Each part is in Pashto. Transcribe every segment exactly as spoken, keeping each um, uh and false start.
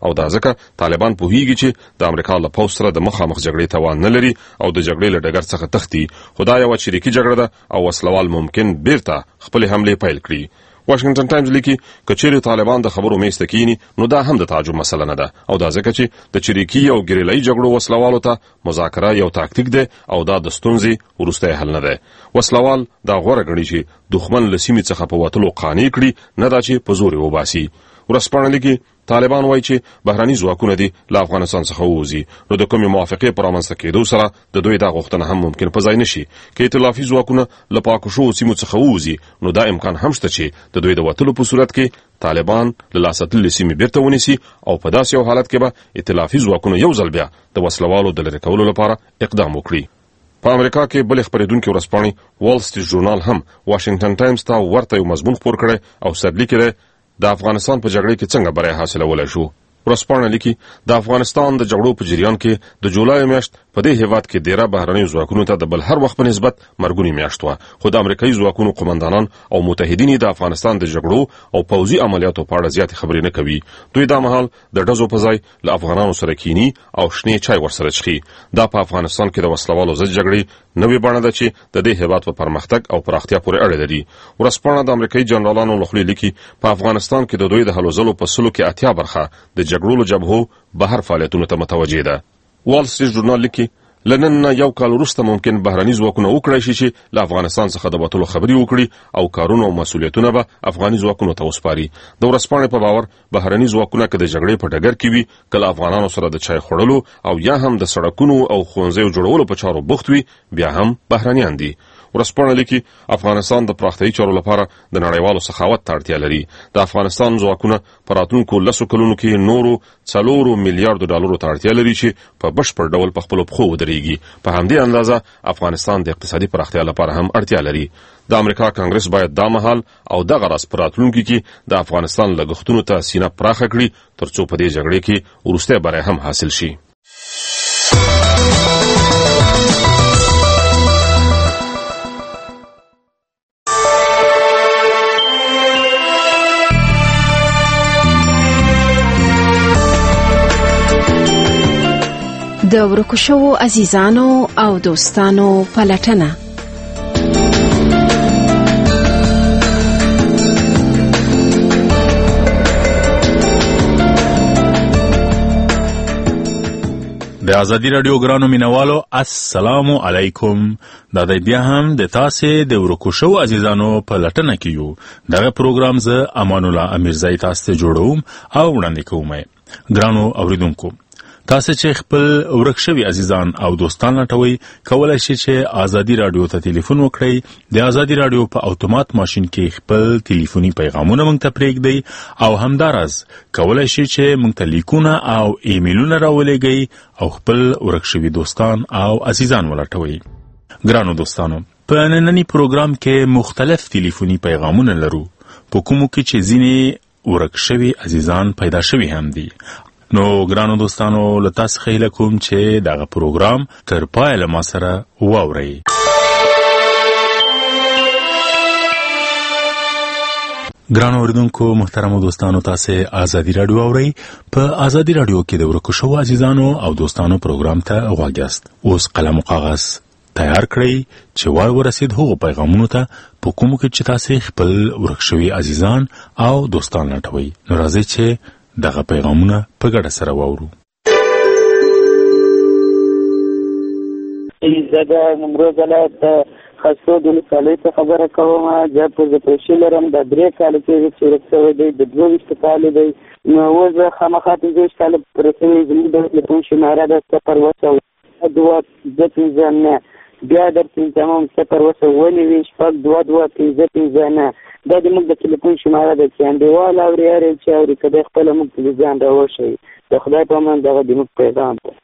او دا ځکه طالبان پوهیږي چې د امریکا له پوځ سره د مخامخ جګړې توان نه لري او د جګړې له ډګر څخه تښتي. خو دا یوه چریکي جګړه ده او وسلوال ممکن بیرته خپلې حملې پیل کړي. واشنگټن ټایمز لیکي که چیرې طالبان د خبرو میز ته کینی نو دا هم د تعجب مسله نه ده او دا ځکه چې د چریکي او ګریلایي جګړو وسلوالو ته مذاکره یو تاکتیک دی او دا د ستونزې وروستی حل نه دی. وسلوال دا غوره ګڼي چې دښمن له سیمې څخه په وتلو قانع کړي، نه دا چې په زور یې وباسي. ورځپاڼه لیکي طالبان وایي چې بهرني ځواکونه دي له افغانستان څخه ووځي، نو د کومې موافقې په رامنځته کېدو سره د دوی دا غوښتنه هم ممکن په ځای نشي. که ائتلافي ځواکونه له پاکو شوو سیمو څخه ووځي نو دا امکان هم شته چې د دوی د وتلو په صورت کې طالبان له لاسه تللې سیمې بیرته ونیسي او په داسې یو حالت کې به ائتلافي ځواکونه یو ځل بیا د وسلوالو د لرې کولو لپاره اقدام وکړي. په امریکا کې بلې خپرېدونکې ورځپاڼې وال سټریټ ژورنال هم واشنگټن ټایمز ته ورته یو مضمون خپور کړی او سرلیک یې د افغانستان په جګړه کې څنګه بری حاصلولی شو. ورځپاڼه لیکي د افغانستان د جګړو په جریان کې د جولای میاشت په دې هیواد کې ډیره بهرنیو ځواکونو ته د بل هر وخت په نسبت مرګونی میاشت وه، خو د امریکایي ځواکونو قومندانان او متحدین د افغانستان د جګړو او پوځي عملیاتو په اړه زیاتې خبرې نه کوي. دوی دا مهال د ډزو په ځای له افغانانو سره کینی او شنې چای ورسره څښي. دا په افغانستان کې د وسلوالو ضد جګړې نوې بڼه ده چې د دې هیواد په پرمختګ او پراختیا پورې اړه لري. ورځپاڼه د امریکایي جنرالانو له خولې لیکي په افغانستان کې د دوی د هلو ځلو په سلو کې اتیا برخه د جګړو له جبهو بهر فعالیتونو ته متوجه ده. وال سټریټ ژورنال لیکي له نن نه یو کال وروسته ممکن بهرني ځواکونه وکړای شي چې له افغانستان څخه د وتلو خبرې وکړي او کارونه او مسؤلیتونه به افغاني ځواکونو ته وسپاري. د ورځپاڼې په باور بهرني ځواکونه که د جګړې په ډګر کې وي، که له افغانانو سره د چای خوړلو او یا هم د سړکونو او ښوونځیو جوړولو په چارو بوخت وي، بیا هم بهرنیان دي. ورځپاڼه لیکي افغانستان د پراختیایي چارو لپاره د نړیوالو سخاوت ته اړتیا لري. د افغانستان ځواکونه په راتلونکو لسو کلونو کې نورو څلورو میلیارډو ډالرو ته اړتیا لري چې په بشپړ ډول په خپلو پښو ودرېږي. په همدې اندازه افغانستان د اقتصادي پراختیا لپاره هم اړتیا لري. د امریکا کانګرس باید دا مهال او دغه راز په راتلونکي کې د افغانستان لګښتونو ته سینه پراخه کړي ترڅو په دې جګړې کې وروستی بری هم حاصل شي. د ورکو شوو عزیزانو او دوستانو پلټنه. د ازادي رادیو ګرانو مینوالو السلام علیکم. دا د بیا هم د تاسې د ورکو شوو عزیزانو په لټنه کې یو. دغه پروګرام زه امان الله امیرزای تاسو ته جوړوم او وړاندې کوم. ګرانو اوریدونکو، تاسو چې خپل ورک شوي عزیزان او دوستان لټوي، کولای شئ چې ازادي رادیو ته ټلیفون وکړئ. د ازادي رادیو په اتومات ماشین کې خپل ټلیفوني پیغامونه موږ ته پرېږدئ او همداراز کولای شئ چې موږ ته لیکونه او ایمیلونه راولېږئ او خپل ورک شوي دوستان او عزیزان ولټوئ. ګرانو دوستانو، په نننی پروګرام کې مختلف ټلیفوني پیغامونه لرو، په کومو کې چې ځینې ورک شوي عزیزان پیدا شوي هم دي. نو ګرانو دوستانو، له تاسو څخه هیله کوم چې دغه پروګرام تر پایه له ما سره واورئ. ګرانو اوریدونکو محترمو دوستانو، تاسو ازادي رادیو اورئ. په ازادي رادیو کې د ورکو شوو عزیزانو او دوستانو پروګرام ته غوږ یاست. اوس قلم او کاغذ تیار کړئ چې وار ورسید هغو پیغامونو ته په کومو کې چې تاسو خپل ورک شوي عزیزان او دوستان لټوئ. نو راځئ چې دغه پیغامونه په ګډه سره واورو. زه د نیمروز ولایت د خسرود ولسوالۍ څخه خبره کوم. زه په زپوشي لرم. د درې کاله کېږي چې ورک شوی دی، د دوه ویشتو کالو دی. نو اوس زه خامخا پنځه ویشت کاله پوره شوي. زموږ د ټلیفون شماره ده صفر اووه سوه دوه دوه پنځه نه. بیا در پنځمم صفر اووه سوه اووه نوي شپږ دوه دوه پنځه پنځه نه. دا د موږ د ټلیفون شماره ده چې انډیوال اوري هر یو چې اوري، که دی خپله موږ تلویزیون راوښیي. د خدای په امان دغه د موږ پیغام ده.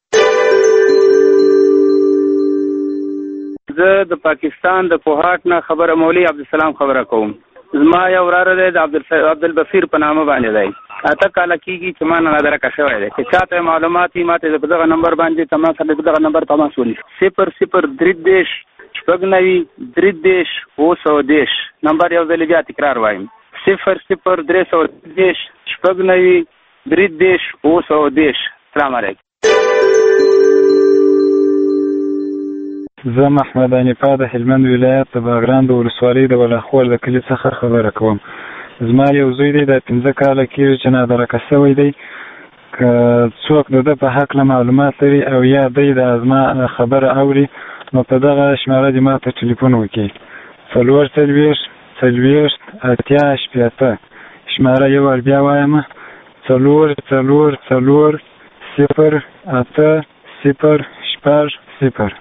زه د پاکستان د کوهاټ نه خبره مولوي عبدالسلام خبره کوم. زما یو وراره دی د عبدالبصیر په نامه باندې دی. اته کاله کېږي چې ما نه درکه شوی دی. که چاته معلومات وي ما ته په دغه نمبر باندې تماس سره په دغه نمبر تماس ونیسي. صفر صفر درې دېرش شپږ نوي درې دېرش اووه سوه دېرش. نمبر یو ځل بیا تکرار وایم: صفر صفر درې سوه دېرش شپږ نوي درې دېرش اووه سوه دېرش. سلام علیکم. زه محمد حنیفه د هلمند ولایت د باغران د ولسوالۍ د ولاخور د کلي څخه خبره کوم. زما یو زوی دی د پنځه کاله کېږي چې نادرکه شوی دی. که څوک د ده په هکله معلومات لري او یا دی د زما خبره اوري نو په دغه شماره دې ما ته ټلیفون وکړي. څلور څلوېښت څلوېښت اتیا شپېته. شماره یو وار بیا وایم: څلور څلور څلور صفر اته صفر شپږ صفر.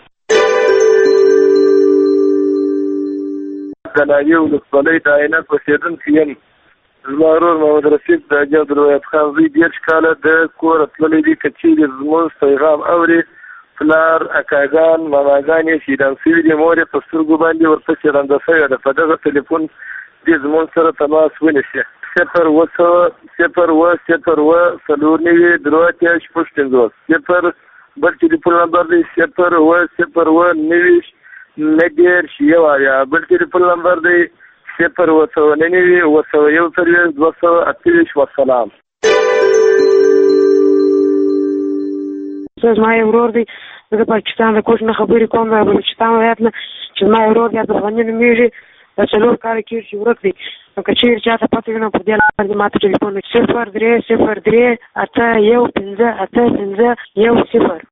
کلالي ولسوالۍ د عینک اوسېدونکی یم. زما ورور محمد رفیق د حاجي عبدالوهاب خان زوی دېرش کاله د کوره تللی دی. که چیرې زموږ پیغام اوري، پلار اکاګان ماماګان یې شهیدان شوي دي، مور یې په سترګو باندې ورپسې ړنده شوې ده. په دغه ټلیفون دې زموږ سره تماس ونیسي. صفر اوه سوه صفر اوه صفر اوه څلور نوي درې اتیا شپږ پنځوس. صفر بل ټلیفون نمبر دی صفر اوه صفر اوه نوي نهه دېرش یو اویا. بل ټلیفون نمبر دی صفر اوه سوه نهه نوي اوه سوه یو څلوېښت دوه سوه اته ویشت. وسلام. زما یو ورور دی، زه د پاکستان د کوټ نه خبرې کوم، د بلوچستان ولایت نه، چې زما یو ورور دی عبدالغني نومېږي، د څلور کاله کېږي چې ورک دی. نو که چېرې چاته پته وي نو په دې لپاره ما ته ټلیفون وکړي: صفر درې صفر درې اته یو پنځه اته پنځه یو صفر.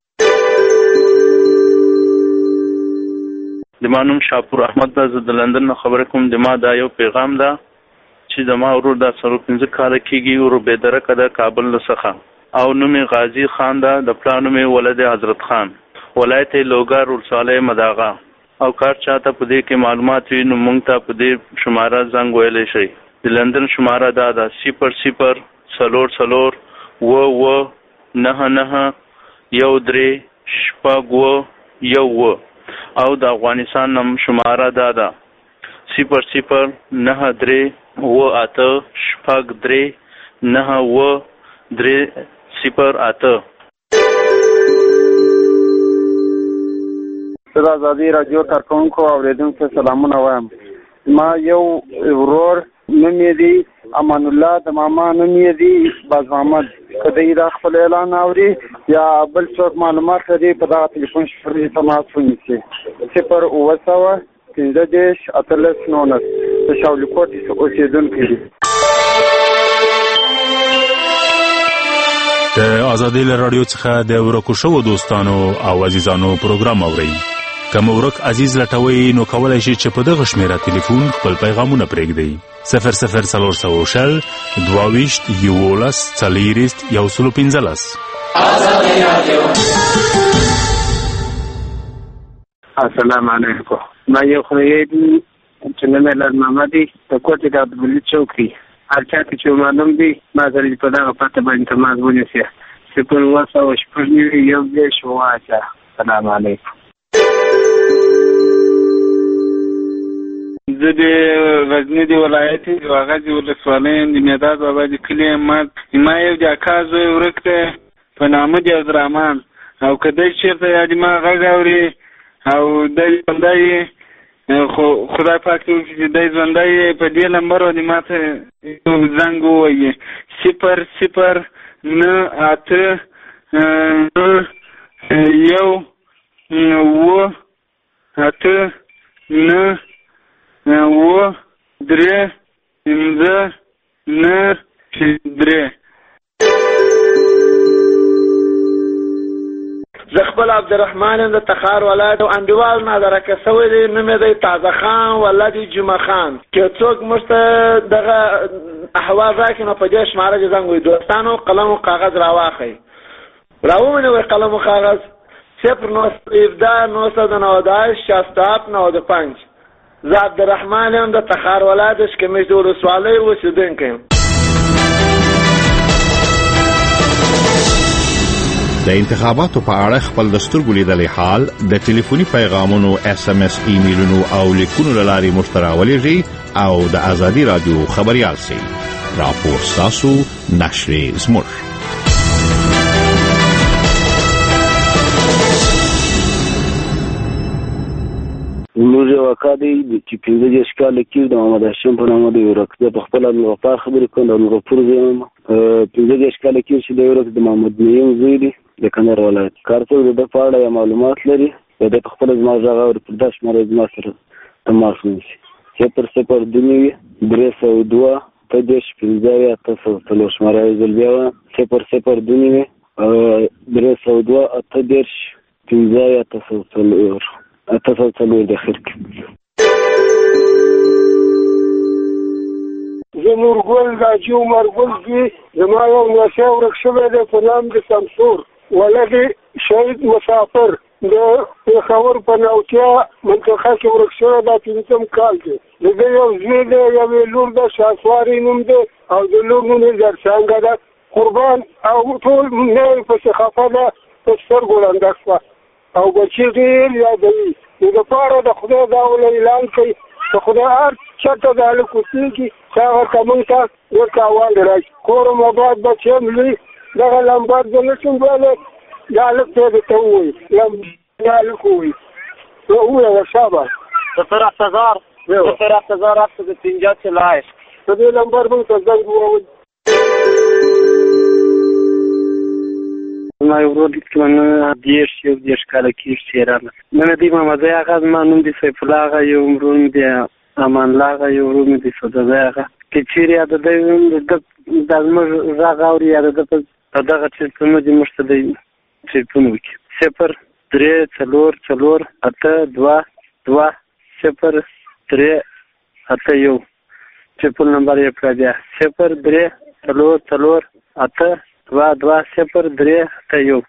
د ما نوم شاپور احمد ده، زه د لندن نه خبره کوم. د ما دا یو پیغام ده چې د ما ورور دا څلور پنځه کاله کېږي، ورور بېدرکه ده کابل له څخه، او نوم یې غازي خان ده، د پلار نوم یې ولد حضرت خان، ولایت یې لوګر ولسوالۍ مداغه. او کار چاته په دې کې معلومات وي نو موږ ته په دې شماره زنګ ویلی شئ. د لندن شماره دا ده صفر صفر څلور څلور اوه اوه نهه نهه یو درې شپږ اوه یو اوه. او د افغانستان نم شماره دا ده صفر صفر نهه درې اوه اته شپږ درې نهه اوه درې صفر اته. زه د ازادي راډیو کارکوونکو او اورېدونکو سلامونه وایم. ما یو ورور نوم یې دی امان الله، د ماما نوم یې دی باز محمد. که دی دا خپل اعلان اوري یا بل څوک معلومات لري په دغه ټلیفون شمېرې تماس ونیسي: صفر اوه سوه پنځه دېرش اتلس نولس. د شاولیکوټ اوسېدونکی دی. د ازادي راډیو څخه د ورکو شوو دوستانو او عزیزانو پروګرام اورئ. که مو ورک عزیز لټوئ نو کولی شئ چې په دغه شمېره تلیفون خپل پیغامونه پرېږدئ: صفر صفر څلور سوه شل دوه ویشت یولس څلېرویشت یو سلو پنځلس. السلام علیکم. ما یو خدای دی چې نوم یې لال محمد دی، د کوټې د عبدالولي چوک دی. هر چا ته چې معلوم دی ما سره په دغه پته باندې تماس ونیسي: صفر اوه سوه شپږ نوي یو دېرش اووه اتیا. السلام علیکم. زه د غزني د ولایت د واغظ ولسوالۍ د مېداد بابا د کلي یم. ما یو د اکا زوی ورک دی په نامه د عبدالرحمن، او که دی چېرته یا د ما غږ اوري او دی ژوندی خو خدای پاک ته وکړي چې دی ژوندی په دې نمبر باندې ما ته زنګ ووایي: صفر صفر نه اته یو اوه اته نه اوه درې پنځه نه درې. زه خپل عبدالرحمن یم د تخار ولایت او انډیوال نادرکه شوی دی، نوم یې دی تازه خان ولد جمعه خان. که څوک موږ ته دغه احوال راکړي نو په دې شماره کې زنګ ووایي: دوستانو قلم او کاغذ راواخئ. راومنوئ قلم او کاغذ: صفر نو سپېده نو سوه نود شصت هفت نود پنج. زه عبدالرحمن یم د تخار ولایت اشکمش د ولسوالۍ اوسېدونکی یم. د انتخاباتو په اړه خپل د سترګو لیدلی حال د ټلیفوني پیغامونو، اس ام اس، ایمیلونو او لیکونو له لارې موږ ته راولېږئ او د ازادي راډیو خبریال سئ. راپور ستاسو، نشرې زموږ. زموږ زموږ یو اکا دی چې پنځه دېرش کاله کېږي د محمد هاشم په نامه دی ورک. زه په خپله عبدالغفار خبرې کوم، د عبدالغفور زوی یم. پنځه دېرش کاله کېږي چې دی ورک، د محمد نعیم زوی دی د کندهار ولایت. کار څوک د ده په اړه یا معلومات لري د ده په خپله زما غږ اوري، پر دا شماره زما سره تماس ونیسي. صفر صفر دوه نوي درې سوه دوه اته دېرش پنځه اویا اته سوه څلور شماره یې ځل بیا وایم. صفر صفر دوه نوي درې سوه دوه اته دېرش پنځه اویا اته سوه څلور اته سوه څلور د اخر کې. زه نورګل حاجي عمر ګل زوی، زما یو نوسی ورک شوی دی په نام د شمسور ولد شهید مسافر د پېښور په نوتیا منطقه کې ورک شوی دا پنځم کال دی. د ده یو زوی دی، یوې لور ده شهسواري نوم دی او د لور نوم یې زرڅانګه ده. قربان او ټول نه یې پسې خفه ده، په سترګو ړنده شوه او بچي ډېر یادوي. نو دپاره د خدای دا وله اعلان کوي چې خدای هر چېرته دا هلک اوسېږي چې هغه ته موږ ته ډېر تاوان راشي. کور م آباد بچی هم لوی دغه لمبر زه نه شم ویلی، دا هلک ته یې درته ووایي دا هلک ووایي ووایه شابه صفر هفت هزار صفر هفت هزار هفتصد و پنجاه چهل و هشت په دې لمبر موږ ته زنګ ووایي. زما یو ورور چې منه دېرش یو دېرش کاله کېږي چې یې راغله. نن دی محمدی اغا، زما نوم دی سیف الله اغا، یو ورور مې دی امان الله اغا، یو ورور مې دی سوداګی اغا. که چېرې یا د دی د دا زموږ غږ اوري یا د ده په دغه ټلیفونونو دې موږ ته دی ټلیفون وکړي. صفر درې څلور څلور اته دوه دوه صفر درې اته یو ټلیفون نمبر یې کړه بیا صفر درې څلور څلور اته دوه دوه صفر درې اته یو.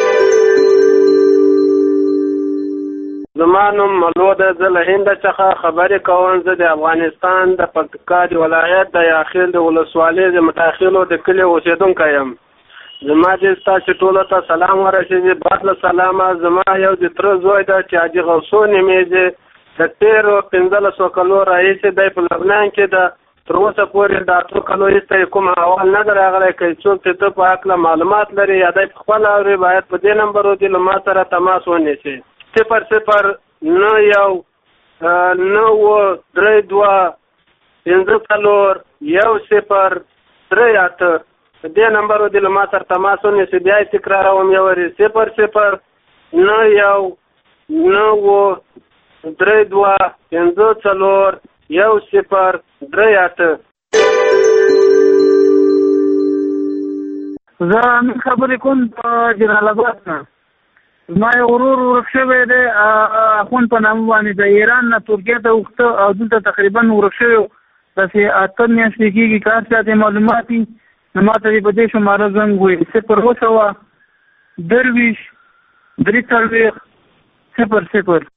زما نوم ملو ده، زه له هنده څخه خبرې کوم. زه د افغانستان د پکتیکا د ولایت د یاخیل د ولسوالۍ د متاخلو د کلي اوسېدونکی یم. زما دې ستاسو ټولو ته سلام ورسېږي. بعد له سلامه زما یو د تره زوی ده چې حاجي غوثو نومېږي، د تېرو پنځلسو کلو راهیسې دی په لبنان کې ده. تر اوسه پورې د اتو کلو وروسته یې کوم احوال نه دی راغلی. که څوک د ده په هکله معلومات لري یا دی په خپله اوري باید په دې نمبرو دې له ما سره تماس ونیسي. صفر صفر نه یو نه اووه درې دوه پنځه څلور یو صفر درې اته په دې نمبرو دې له ما سره تماس ونیسي. بیا یې تکراروم یو وارې صفر صفر نه یو نه اووه درې دوه پنځه څلور یو صفر درې اته. زه امین خبرې کوم په جلال آباد نه. زما یو ورور ورک شوی دی اخوند په نامه باندې د ایران نه ترکیې ته اوښته او دلته تقریبا ورک شوی داسې اته میاشتې کېږي. کار چاته معلومات وي نو ما ته یې په دې شماره زنګ ووایي صفر اووه سوه درویشت درې څلوېښت صفر صفر.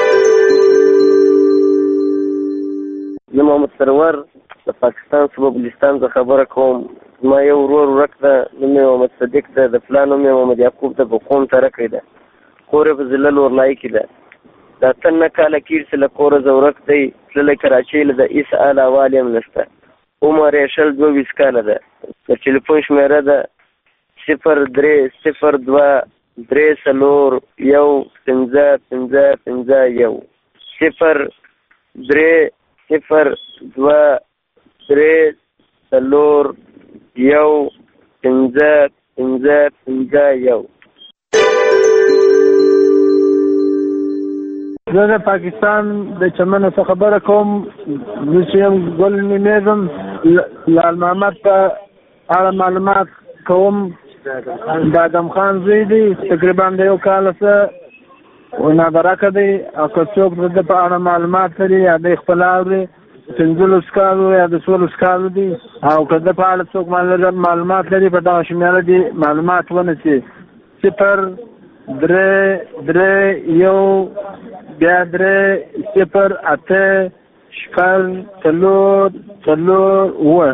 زه محمد سرور د پاکستان صوبه بلوچستان څخه خبره کوم. زما یو ورور ورک ده، نوم یې محمد صدیق ده، د پلار نوم یې محمد یعقوب ده، په قوم ترکی ده، کور یې په ضلع لورنایي کې ده. د اته نه کاله کېږي چې له کوره زه ورک دی، تللی کراچۍ له د هېڅ حال احوال یې هم نشته. عمر یې شل دوه ویشت کاله ده. د ټلیفون شمېره ده صفر درې صفر دوه درې څلور یو پنځه پنځه پنځه یو صفر درې صفر دوه درې څلور یو پنځه پنځه پنځه یو. زه د پاکستان د چمنو څخه خبره کوم. زه چې یم ګل نومېږم، لال محمد په اړه معلومات کوم. د ادم خان زوی دی، تقریبا د یو کال څه نابرکه دی او که څوک د ده په اړه معلومات لري یا دی خپل اوري پنځلس کالو یا د څوارلس کالو دی او که د په اړه څوک معلومات لري په دغه شمېره دي معلومات ونیسي. صفر درې درې یو بیا درې صفر اته شپږ څلور څلور اووه.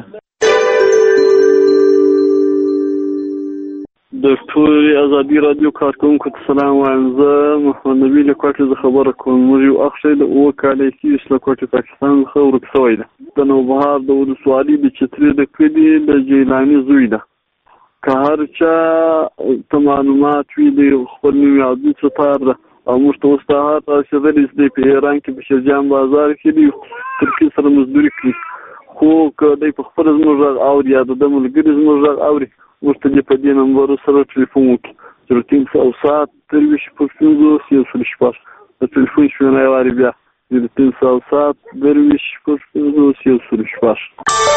د ټولې ازادي راډیو کارکوونکو ته سلام وایم. زه محمد نبي له کوټې څخه خبره کوم. موږ یو اخ شی د اووه کاله کېږي چې له کوټې پاکستان څخه ورک شوی ده. د نوبهار د ولسوالۍ د چترې د کلي د جیلاني زوی ده. که هر چا ته معلومات وي د خپل نوم یادون ستار ده او موږ ته استاد رسېدلی دی په ایران کې په شیرجان بازار کې دی ترکي سره مزدوري کوي خو که دی په خپل زموږ غږ اوري یا د ملګري زموږ غږ اوري ورته دې په دې نمبر سره ټلیفون وکړي زیرو تین سوه سات درویشت شپږ پنځوس یو سل شپږ د ټلیفون شمېره یې واري بیا زیرو تین سوه سات درویشت شپږ پنځوس یو سل شپږ.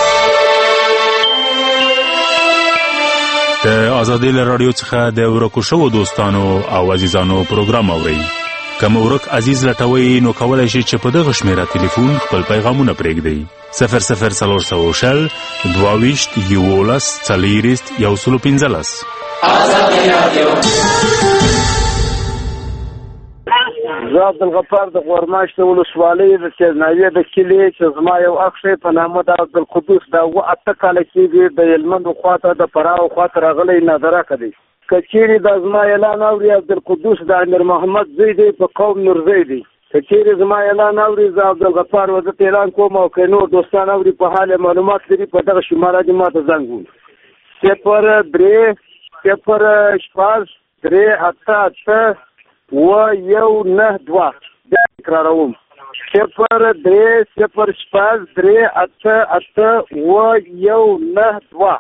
د آزادۍ له راډیو څخه د ورکو شوو دوستانو او عزیزانو پروګرام اورئ. که مو ورک عزیز لټوئ نو کولی شئ چې په دغه شمېره تلیفون خپل پیغامونه پرېږدئ. صفر صفر څلور سوه شل دوه ویشت یولس څلېرویشت یو سل پنځلس. آزادۍ راډیو. زه عبدالغفار د غورماشت د ولسوالۍ د تیزناویې د کلي چې زما یو اخښی په نامه د عبدالقدوس دا اووه اته کاله کېږي د هلمند خواته د فراه خواته راغلی نادرکه دی. که چیرې دا زما اعلان اوري عبدالقدوس د امیر محمد زوی دی په قوم نورزی دی. که چیرې زما اعلان اوري زه عبدالغفار وزت اعلان کوم او که نور دوستان اوري په حال معلومات لري په دغه شماره دې ما ته زنګ ووهي. صفر درې صفر شپږ درې اته اته و یو نه دوه. بیا تکراروم صفر درې صفر شپږ درې اته اته و یو نه دوه.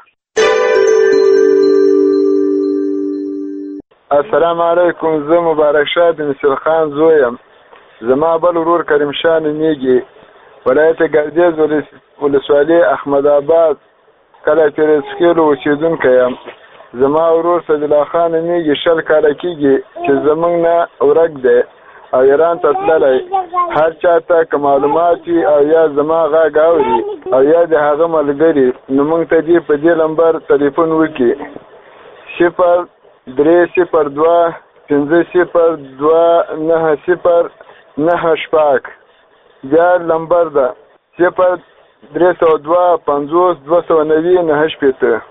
السلام علیکم. زه مبارک شاه د نصیر خان زوی یم. زما بل ورور کریم شاه نومیږي. ولایت ګردیز ولسوالۍ احمد آباد کلی پیرسکیلو اوسېدونکی یم. زما ورور سیدالله خان نومیږي. شل کاله کېږي چې زموږ نه ورک دی او ایران ته تللی. هر چا ته که معلومات وي او یا زما غږ اوري او یا د هغه ملګري نو موږ ته دې په دې نمبر تلیفون وکړي. صفر درې صفر دوه پنځه صفر دوه نهه صفر نهه شپږ. بیا نمبر ده صفر درې سوه دوه پنځوس دوه سوه نوي نهه شپېته.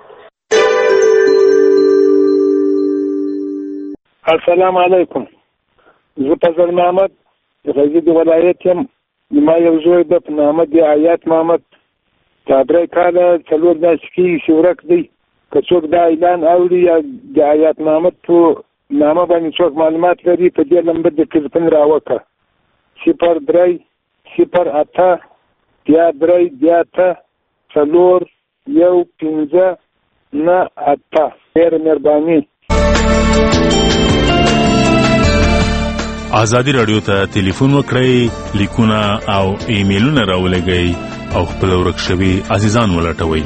السلام علیکم. زه فضل محمد غزي د ولایت یم. ما یو زوی ده په نامه د آیات محمد. دا درې کاله څلور میاشتې کېږي چې ورک دی. که څوک دا اعلان اوري یا د آیات محمد په نامه باندې څوک معلومات لري په دې نمبر د ټلیفون راوکړه. صفر درې صفر اته بیا درې بیا اته څلور یو پنځه نه اته. ډېره مهرباني. آزادی راډیو ته ټلیفون وکړئ، لیکونه او ایمیلونه راولېږئ او خپل ورک شوي عزیزان ولټوئ.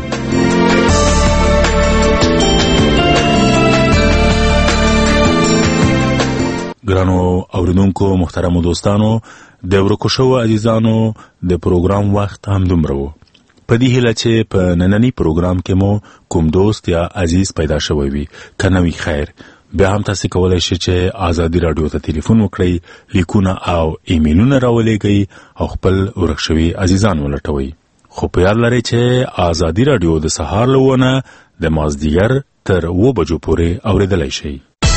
ګرانو اوریدونکو، محترمو دوستانو، د ورکو شوو عزیزانو د پروګرام وخت هم دومره و. په دې هیله چې په نننی پروګرام کې مو کوم دوست یا عزیز پیدا شوی وي، که نه وي خیر، بیا هم تاسو کولی شئ چې آزادی راډیو ته ټلیفون وکړئ، لیکونه او ایمیلونه راولېږئ او خپل ورک شوي عزیزان ولټوئ. خو په یاد لرئ چې آزادی راډیو د سهار له اووه نه د مازدیګر تر اووه بجو پورې اورېدلی شئ.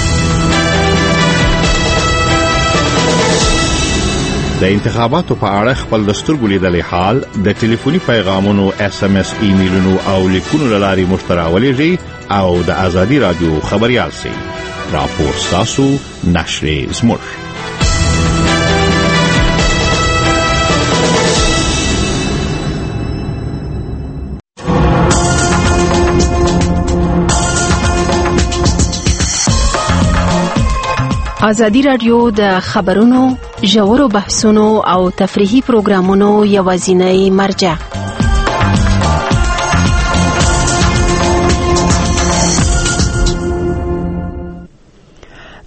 د انتخاباتو په اړه خپل د سترګو لیدلی حال د ټلیفوني پیغامونو اس ام اس ایمیلونو او لیکونو له لارې موږ ته راولېږئ او د آزادي راډیو خبریال سئ. راپور ستاسو، نشرې زموږ. آزادي راډیو د خبرونو، ژورو بحثونو او تفریحي پروګرامونو یوازینۍ مرجع.